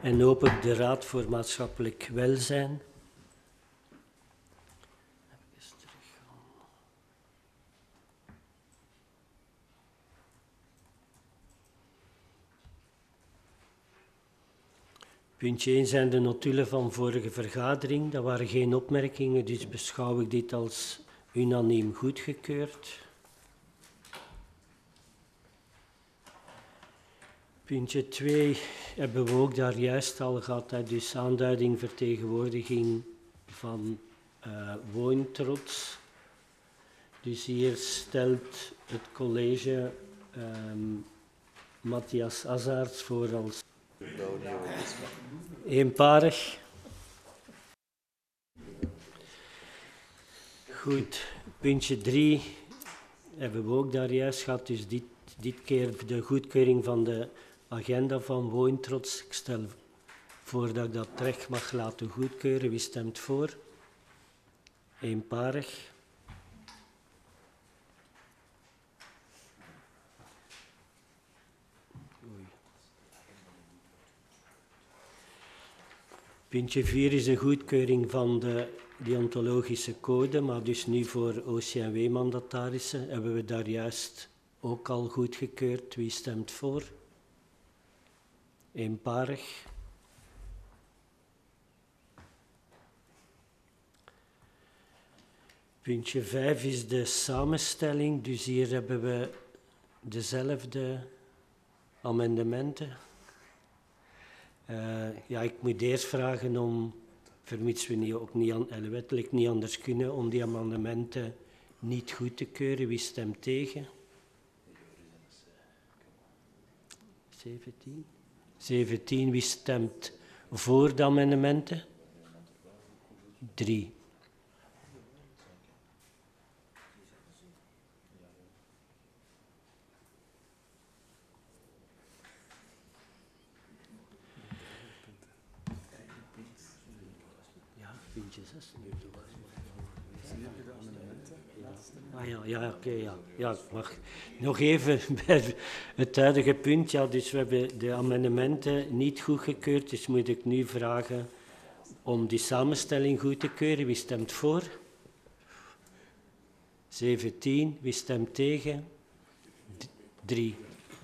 en open de Raad voor Maatschappelijk Welzijn. Puntje 1 zijn de notulen van vorige vergadering. Dat waren geen opmerkingen, dus beschouw ik dit als unaniem goedgekeurd. Puntje 2 hebben we ook daar juist al gehad, dus aanduiding vertegenwoordiging van woontrots. Dus hier stelt het college Matthias Azzaerts voor als eenparig. Goed, puntje 3 hebben we ook daar juist gehad, dus dit keer de goedkeuring van de agenda van woontrots. Ik stel voor dat ik dat terecht mag laten goedkeuren. Wie stemt voor? Eenparig. Puntje 4 is de goedkeuring van de deontologische code, maar dus nu voor OCMW-mandatarissen hebben we daar juist ook al goedgekeurd. Wie stemt voor? Eenparig. Puntje 5 is de samenstelling, dus hier hebben we dezelfde amendementen. Ja, ik moet eerst vragen om, vermits we ook wettelijk niet anders kunnen, om die amendementen niet goed te keuren. Wie stemt tegen? 17. 17. Wie stemt voor de amendementen? 3. Puntje 6. Ja, ik mag nog even bij het huidige punt. Ja, dus we hebben de amendementen niet goedgekeurd, dus moet ik nu vragen om die samenstelling goed te keuren. Wie stemt voor? 17. Wie stemt tegen? 3.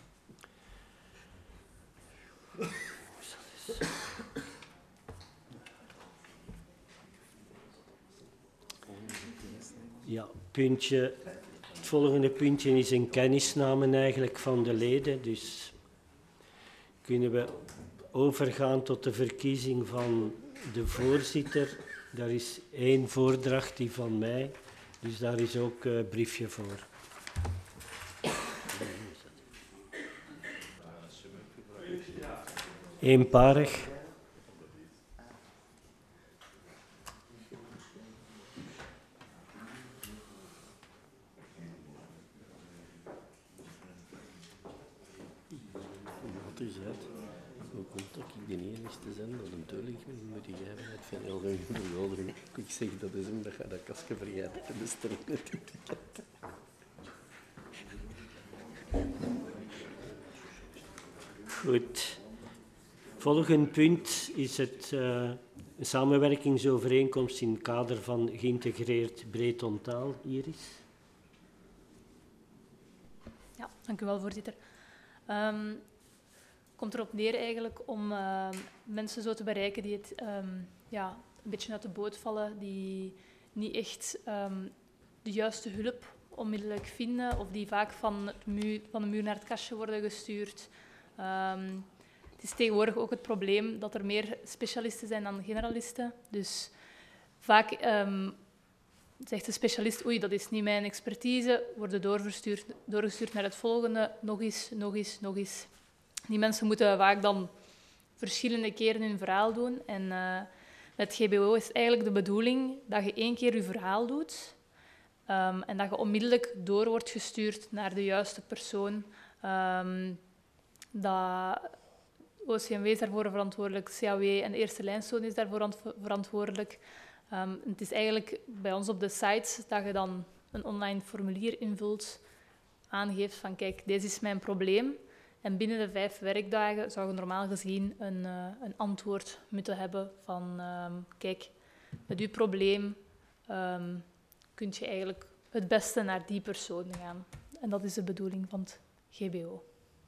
Ja, het volgende puntje is een kennisname eigenlijk van de leden. Dus kunnen we overgaan tot de verkiezing van de voorzitter. Daar is 1 voordracht, die van mij. Dus daar is ook een briefje voor. Eenparig. Hoe komt dat ik de enigste zijn dat een teulig ben, maar die jij bent van heel veel vergadering. Ik zeg dat is omdat je dat kastje vergeten te bestellen natuurlijk. Goed. Volgend punt is het een samenwerkingsovereenkomst in het kader van geïntegreerd breedontaal. Iris? Ja, dank u wel, voorzitter. Komt erop neer eigenlijk om mensen zo te bereiken die het een beetje uit de boot vallen, die niet echt de juiste hulp onmiddellijk vinden of die vaak van de muur naar het kastje worden gestuurd. Het is tegenwoordig ook het probleem dat er meer specialisten zijn dan generalisten. Dus vaak zegt de specialist, oei, dat is niet mijn expertise, worden doorgestuurd naar het volgende, nog eens. Die mensen moeten vaak dan verschillende keren hun verhaal doen. En met GBO is eigenlijk de bedoeling dat je 1 keer je verhaal doet en dat je onmiddellijk door wordt gestuurd naar de juiste persoon. Dat OCMW is daarvoor verantwoordelijk, CAW en de eerste lijnsteun is daarvoor verantwoordelijk. Het is eigenlijk bij ons op de site dat je dan een online formulier invult, aangeeft van kijk, deze is mijn probleem. En binnen de 5 werkdagen zou je normaal gezien een antwoord moeten hebben van kijk, met uw probleem kun je eigenlijk het beste naar die persoon gaan. En dat is de bedoeling van het GBO.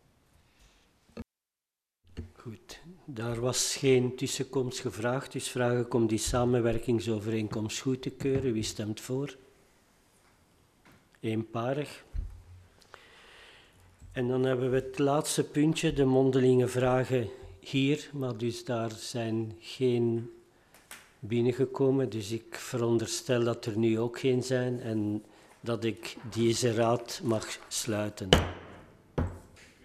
Goed, daar was geen tussenkomst gevraagd, dus vraag ik om die samenwerkingsovereenkomst goed te keuren. Wie stemt voor? Eenparig. En dan hebben we het laatste puntje, de mondelinge vragen hier, maar dus daar zijn geen binnengekomen, dus ik veronderstel dat er nu ook geen zijn en dat ik deze raad mag sluiten.